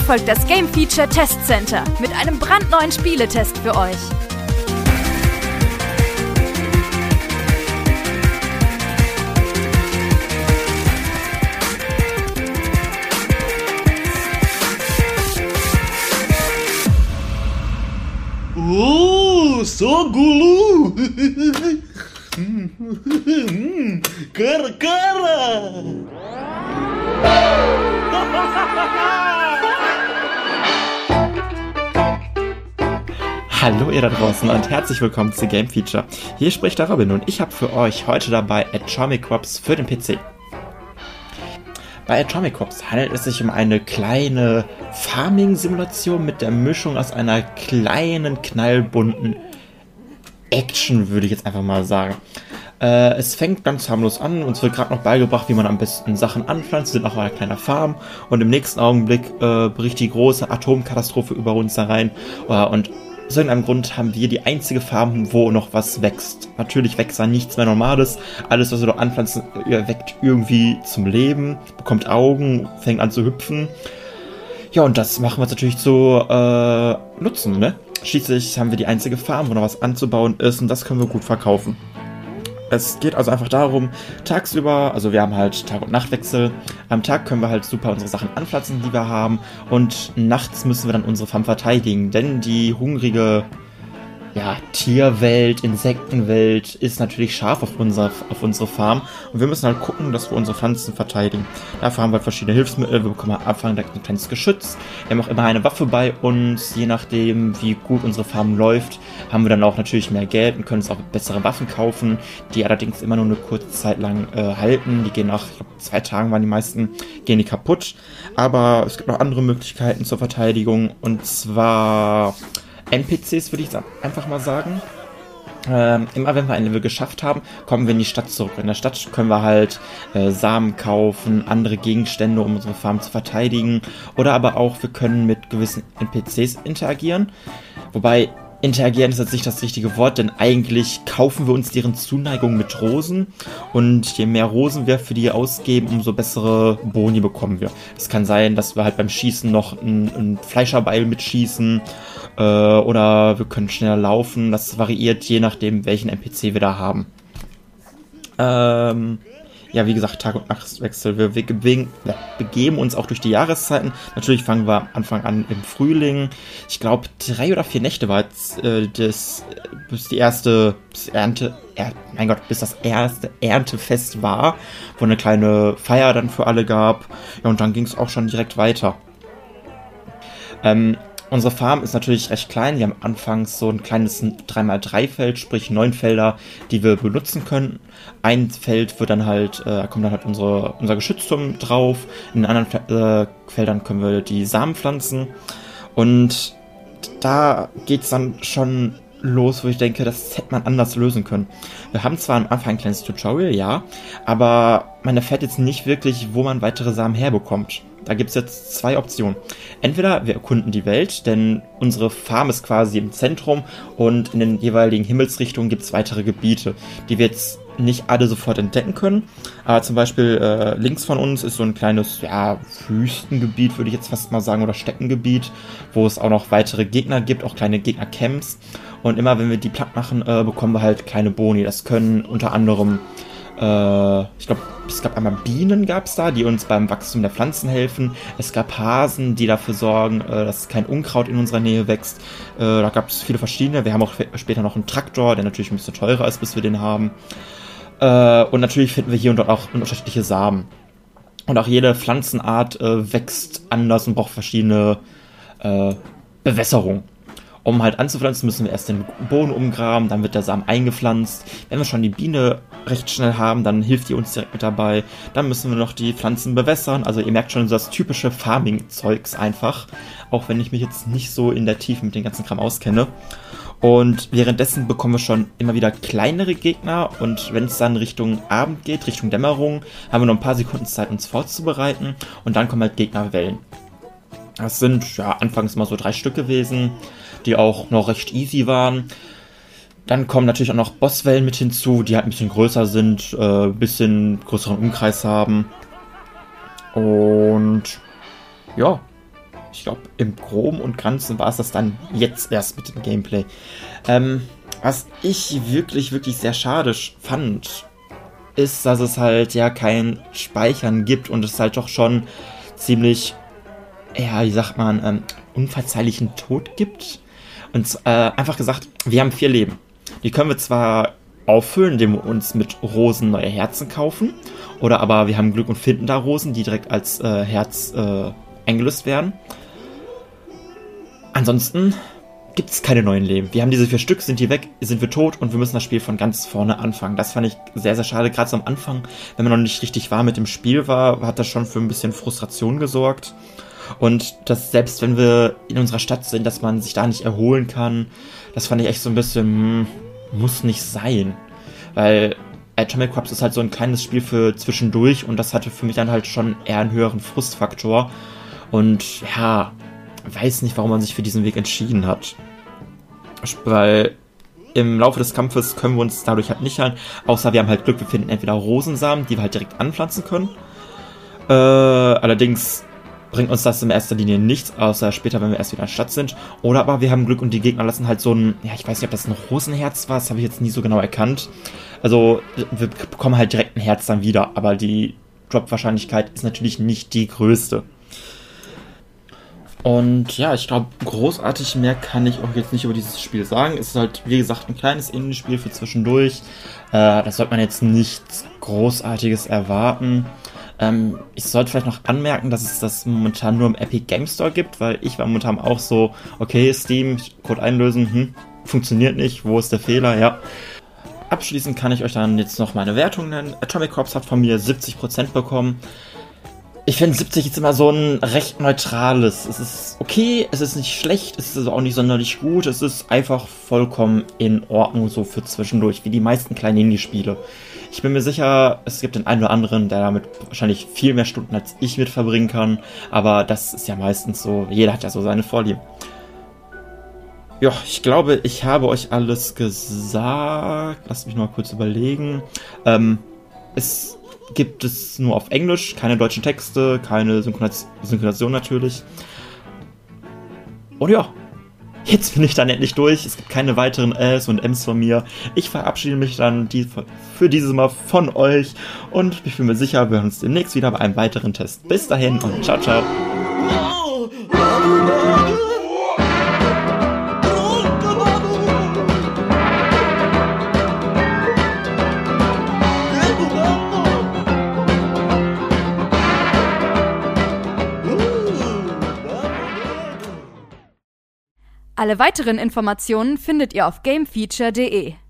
folgt das Game Feature Test Center mit einem brandneuen Spieletest für euch. So Gulu! Cara, cara! Hallo ihr da draußen und herzlich willkommen zu Game Feature. Hier spricht der Robin und ich habe für euch heute dabei Atomic Crops für den PC. Bei Atomic Crops handelt es sich um eine kleine Farming-Simulation mit der Mischung aus einer kleinen, knallbunten Action, würde ich jetzt einfach mal sagen. Es fängt ganz harmlos an, uns wird gerade noch beigebracht, wie man am besten Sachen anpflanzt, wir sind auf einer kleinen Farm und im nächsten Augenblick bricht die große Atomkatastrophe über uns herein und aus irgendeinem Grund haben wir die einzige Farm, wo noch was wächst. Natürlich wächst da nichts mehr Normales. Alles, was wir dort anpflanzen, weckt irgendwie zum Leben, bekommt Augen, fängt an zu hüpfen. Ja, und das machen wir uns natürlich zu nutzen, ne? Schließlich haben wir die einzige Farm, wo noch was anzubauen ist und das können wir gut verkaufen. Es geht also einfach darum, tagsüber, also wir haben halt Tag- und Nachtwechsel, am Tag können wir halt super unsere Sachen anpflanzen, die wir haben und nachts müssen wir dann unsere Farm verteidigen, denn die hungrige Tierwelt, Insektenwelt ist natürlich scharf auf unsere Farm und wir müssen halt gucken, dass wir unsere Pflanzen verteidigen. Dafür haben wir verschiedene Hilfsmittel, wir bekommen am Anfang direkt ein kleines Geschütz, wir haben auch immer eine Waffe bei uns, je nachdem wie gut unsere Farm läuft, haben wir dann auch natürlich mehr Geld und können uns auch bessere Waffen kaufen, die allerdings immer nur eine kurze Zeit lang halten, die gehen nach, ich glaube 2 Tagen waren die meisten, gehen die kaputt, aber es gibt noch andere Möglichkeiten zur Verteidigung und zwar NPCs, würde ich einfach mal sagen. Immer wenn wir ein Level geschafft haben, kommen wir in die Stadt zurück. In der Stadt können wir halt Samen kaufen, andere Gegenstände, um unsere Farm zu verteidigen. Oder aber auch, wir können mit gewissen NPCs interagieren. Wobei, interagieren ist jetzt nicht das richtige Wort, denn eigentlich kaufen wir uns deren Zuneigung mit Rosen. Und je mehr Rosen wir für die ausgeben, umso bessere Boni bekommen wir. Es kann sein, dass wir halt beim Schießen noch ein Fleischerbeil mitschießen. Oder wir können schneller laufen. Das variiert je nachdem, welchen NPC wir da haben. Wie gesagt, Tag- und Nachtwechsel. Wir begeben uns auch durch die Jahreszeiten. Natürlich fangen wir am Anfang an im Frühling. Ich glaube, 3 oder 4 Nächte war jetzt bis das erste Erntefest war, wo eine kleine Feier dann für alle gab. Ja, und dann ging es auch schon direkt weiter. Unsere Farm ist natürlich recht klein. Wir haben anfangs so ein kleines 3x3 Feld, sprich 9 Felder, die wir benutzen können. Ein Feld wird dann halt, kommt dann halt unser Geschützturm drauf. In den anderen Feldern können wir die Samen pflanzen. Und da geht's dann schon los, wo ich denke, das hätte man anders lösen können. Wir haben zwar am Anfang ein kleines Tutorial, ja, aber man erfährt jetzt nicht wirklich, wo man weitere Samen herbekommt. Da gibt es jetzt 2 Optionen. Entweder wir erkunden die Welt, denn unsere Farm ist quasi im Zentrum und in den jeweiligen Himmelsrichtungen gibt es weitere Gebiete, die wir jetzt nicht alle sofort entdecken können. Aber zum Beispiel links von uns ist so ein kleines, Wüstengebiet, würde ich jetzt fast mal sagen, oder Steppengebiet, wo es auch noch weitere Gegner gibt, auch kleine Gegnercamps. Und immer wenn wir die platt machen, bekommen wir halt kleine Boni. Das können unter anderem ich glaube, es gab einmal Bienen die uns beim Wachstum der Pflanzen helfen. Es gab Hasen, die dafür sorgen, dass kein Unkraut in unserer Nähe wächst. Da gab es viele verschiedene. Wir haben auch später noch einen Traktor, der natürlich ein bisschen teurer ist, bis wir den haben. Und natürlich finden wir hier und dort auch unterschiedliche Samen. Und auch jede Pflanzenart wächst anders und braucht verschiedene Bewässerung. Um halt anzupflanzen, müssen wir erst den Boden umgraben, dann wird der Samen eingepflanzt. Wenn wir schon die Biene recht schnell haben, dann hilft die uns direkt mit dabei. Dann müssen wir noch die Pflanzen bewässern. Also ihr merkt schon, so das typische Farming-Zeugs einfach. Auch wenn ich mich jetzt nicht so in der Tiefe mit dem ganzen Kram auskenne. Und währenddessen bekommen wir schon immer wieder kleinere Gegner. Und wenn es dann Richtung Abend geht, Richtung Dämmerung, haben wir noch ein paar Sekunden Zeit, uns vorzubereiten. Und dann kommen halt Gegnerwellen. Das sind anfangs mal so 3 Stück gewesen, die auch noch recht easy waren. Dann kommen natürlich auch noch Bosswellen mit hinzu, die halt ein bisschen größer sind, ein bisschen größeren Umkreis haben. Und ja, ich glaube, im Groben und Ganzen war es das dann jetzt erst mit dem Gameplay. Was ich wirklich, wirklich sehr schade fand, ist, dass es halt ja kein Speichern gibt und es halt doch schon ziemlich, ja, wie sagt man, unverzeihlichen Tod gibt. Und einfach gesagt, wir haben 4 Leben. Die können wir zwar auffüllen, indem wir uns mit Rosen neue Herzen kaufen, oder aber wir haben Glück und finden da Rosen, die direkt als Herz eingelöst werden. Ansonsten gibt es keine neuen Leben. Wir haben diese 4 Stück, sind die weg, sind wir tot und wir müssen das Spiel von ganz vorne anfangen. Das fand ich sehr, sehr schade. Gerade so am Anfang, wenn man noch nicht richtig warm mit dem Spiel war, hat das schon für ein bisschen Frustration gesorgt. Und dass selbst wenn wir in unserer Stadt sind, dass man sich da nicht erholen kann, das fand ich echt so ein bisschen, muss nicht sein. Weil Atomic Crops ist halt so ein kleines Spiel für zwischendurch und das hatte für mich dann halt schon eher einen höheren Frustfaktor. Und ja, weiß nicht, warum man sich für diesen Weg entschieden hat. Weil im Laufe des Kampfes können wir uns dadurch halt nicht heilen, außer wir haben halt Glück, wir finden entweder Rosensamen, die wir halt direkt anpflanzen können. Allerdings bringt uns das in erster Linie nichts, außer später, wenn wir erst wieder in der Stadt sind. Oder aber wir haben Glück und die Gegner lassen halt so ein, ja, ich weiß nicht, ob das ein Rosenherz war, das habe ich jetzt nie so genau erkannt. Also wir bekommen halt direkt ein Herz dann wieder, aber die Drop-Wahrscheinlichkeit ist natürlich nicht die größte. Und ja, ich glaube, großartig mehr kann ich auch jetzt nicht über dieses Spiel sagen. Es ist halt, wie gesagt, ein kleines Indie-Spiel für zwischendurch. Das sollte man jetzt nichts Großartiges erwarten. Ich sollte vielleicht noch anmerken, dass es das momentan nur im Epic Game Store gibt, weil ich war momentan auch so, okay, Steam, Code einlösen, funktioniert nicht, wo ist der Fehler, ja. Abschließend kann ich euch dann jetzt noch meine Wertung nennen. Atomic Crops hat von mir 70% bekommen. Ich finde 70 ist immer so ein recht neutrales. Es ist okay, es ist nicht schlecht, es ist also auch nicht sonderlich gut, es ist einfach vollkommen in Ordnung so für zwischendurch, wie die meisten kleinen Indie-Spiele. Ich bin mir sicher, es gibt den einen oder anderen, der damit wahrscheinlich viel mehr Stunden als ich mit verbringen kann, aber das ist ja meistens so, jeder hat ja so seine Vorlieben. Ja, ich glaube, ich habe euch alles gesagt. Lasst mich noch mal kurz überlegen. Es gibt es nur auf Englisch, keine deutschen Texte, keine Synchronisation natürlich. Und ja, jetzt bin ich dann endlich durch. Es gibt keine weiteren Ls und Ms von mir. Ich verabschiede mich dann für dieses Mal von euch und ich bin mir sicher, wir hören uns demnächst wieder bei einem weiteren Test. Bis dahin und ciao, ciao. Alle weiteren Informationen findet ihr auf gamefeature.de.